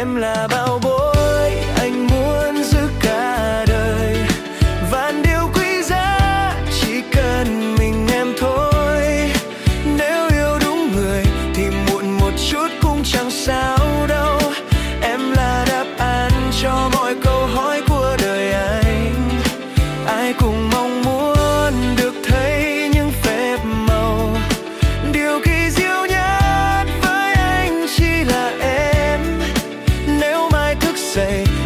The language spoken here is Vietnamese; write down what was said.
Em là bảo bối anh muốn giữ cả đời, và điều quý giá chỉ cần mình em thôi. Nếu yêu đúng người thì muộn một chút cũng chẳng sao đâu. Em là đáp án cho mọi câu hỏi của đời anh. Ai cũng mong muốn được thấy những phép màu. Điều kỳ diệu nhất với anh chỉ là em. Nếu mai thức dậy